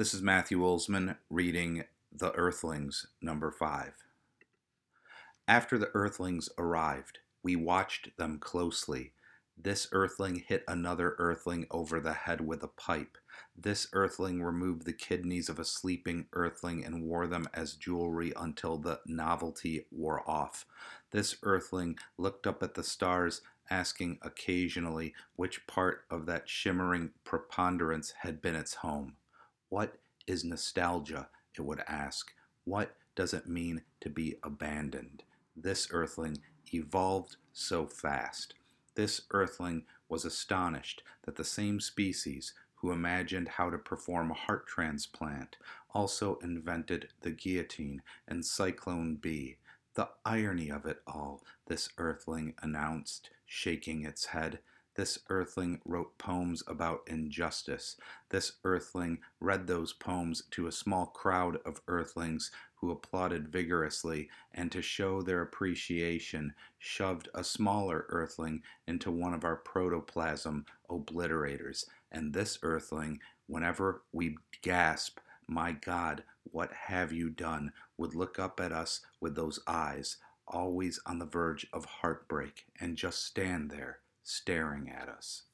This is Matthew Olsman reading The Earthlings, number 5. After the Earthlings arrived, we watched them closely. This Earthling hit another Earthling over the head with a pipe. This Earthling removed the kidneys of a sleeping Earthling and wore them as jewelry until the novelty wore off. This Earthling looked up at the stars, asking occasionally which part of that shimmering preponderance had been its home. What is nostalgia? It would ask. What does it mean to be abandoned? This Earthling evolved so fast. This Earthling was astonished that the same species who imagined how to perform a heart transplant also invented the guillotine and Cyclone B. The irony of it all, this Earthling announced, shaking its head. This Earthling wrote poems about injustice. This Earthling read those poems to a small crowd of Earthlings who applauded vigorously, and to show their appreciation, shoved a smaller Earthling into one of our protoplasm obliterators. And this Earthling, whenever we gasp, "My God, what have you done?" would look up at us with those eyes, always on the verge of heartbreak, and just stand there, staring at us.